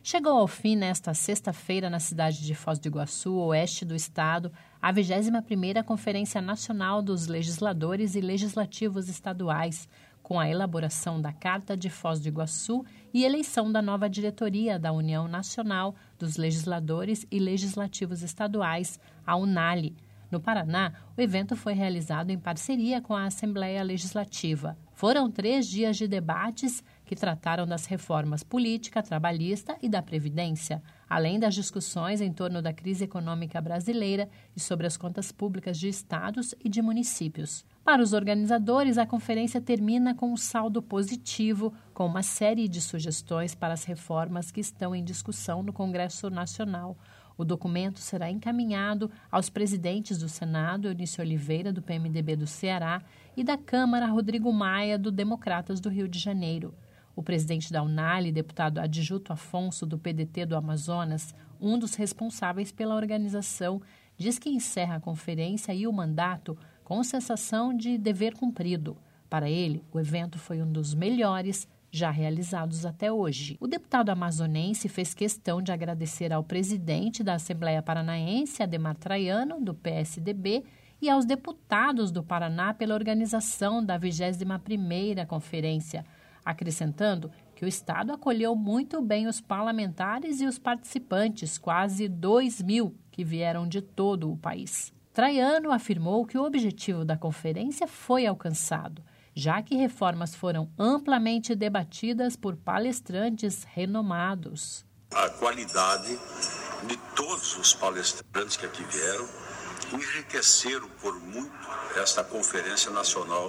Chegou ao fim nesta sexta-feira na cidade de Foz do Iguaçu, oeste do estado, a 21ª Conferência Nacional dos Legisladores e Legislativos Estaduais, com a elaboração da Carta de Foz do Iguaçu e eleição da nova diretoria da União Nacional dos Legisladores e Legislativos Estaduais, a UNALE. No Paraná, o evento foi realizado em parceria com a Assembleia Legislativa. Foram 3 dias de debates que trataram das reformas política, trabalhista e da Previdência, além das discussões em torno da crise econômica brasileira e sobre as contas públicas de estados e de municípios. Para os organizadores, a conferência termina com um saldo positivo, com uma série de sugestões para as reformas que estão em discussão no Congresso Nacional. O documento será encaminhado aos presidentes do Senado, Eunice Oliveira, do PMDB do Ceará, e da Câmara, Rodrigo Maia, do Democratas do Rio de Janeiro. O presidente da UNALE, deputado Adjuto Afonso, do PDT do Amazonas, um dos responsáveis pela organização, diz que encerra a conferência e o mandato com sensação de dever cumprido. Para ele, o evento foi um dos melhores já realizados até hoje. O deputado amazonense fez questão de agradecer ao presidente da Assembleia Paranaense, Adhemar Traiano, do PSDB, e aos deputados do Paraná pela organização da 21ª Conferência, acrescentando que o Estado acolheu muito bem os parlamentares e os participantes, quase 2.000 que vieram de todo o país. Traiano afirmou que o objetivo da conferência foi alcançado, já que reformas foram amplamente debatidas por palestrantes renomados. A qualidade de todos os palestrantes que aqui vieram enriqueceram por muito esta Conferência Nacional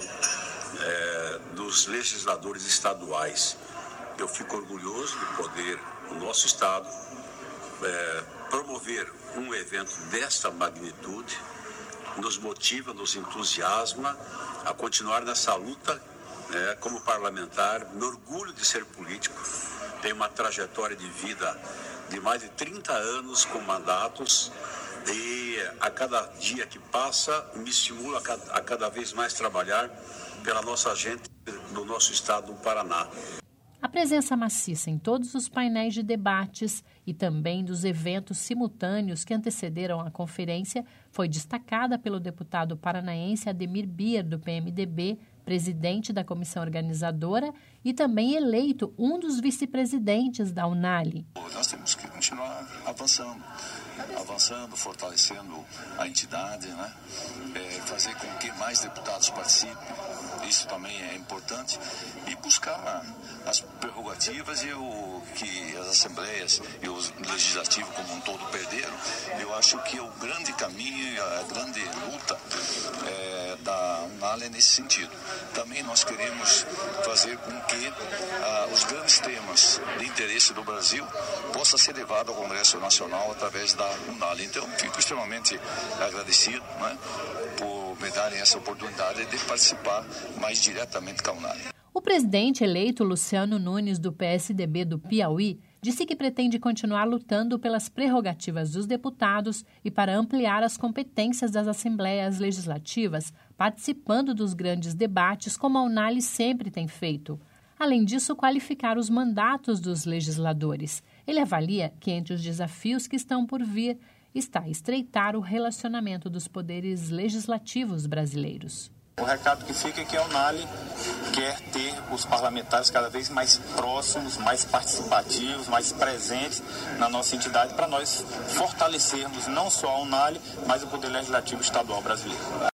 dos Legisladores Estaduais. Eu fico orgulhoso de poder, no nosso estado, promover um evento desta magnitude. Nos motiva, nos entusiasma a continuar nessa luta como parlamentar. Me orgulho de ser político. Tenho uma trajetória de vida de mais de 30 anos com mandatos e a cada dia que passa me estimula a cada vez mais trabalhar pela nossa gente do nosso estado do Paraná. A presença maciça em todos os painéis de debates e também dos eventos simultâneos que antecederam a conferência foi destacada pelo deputado paranaense Ademir Bier, do PMDB, presidente da comissão organizadora e também eleito um dos vice-presidentes da UNALE. Nós temos que continuar avançando, fortalecendo a entidade, fazer com que mais deputados participem, isso também é importante, e buscar as prerrogativas e o que as assembleias e o legislativo como um todo perderam. Eu acho que o grande caminho e a grande luta da UNALE é nesse sentido. Também nós queremos fazer com que os grandes temas de interesse do Brasil possam ser levados ao Congresso Nacional através da UNALE. Então, fico extremamente agradecido por me darem essa oportunidade de participar mais diretamente com a UNALE. O presidente eleito Luciano Nunes, do PSDB do Piauí, disse que pretende continuar lutando pelas prerrogativas dos deputados e para ampliar as competências das assembleias legislativas, participando dos grandes debates, como a UNALE sempre tem feito. Além disso, qualificar os mandatos dos legisladores. Ele avalia que entre os desafios que estão por vir está estreitar o relacionamento dos poderes legislativos brasileiros. O recado que fica é que a UNALE quer ter os parlamentares cada vez mais próximos, mais participativos, mais presentes na nossa entidade para nós fortalecermos não só a UNALE, mas o Poder Legislativo Estadual brasileiro.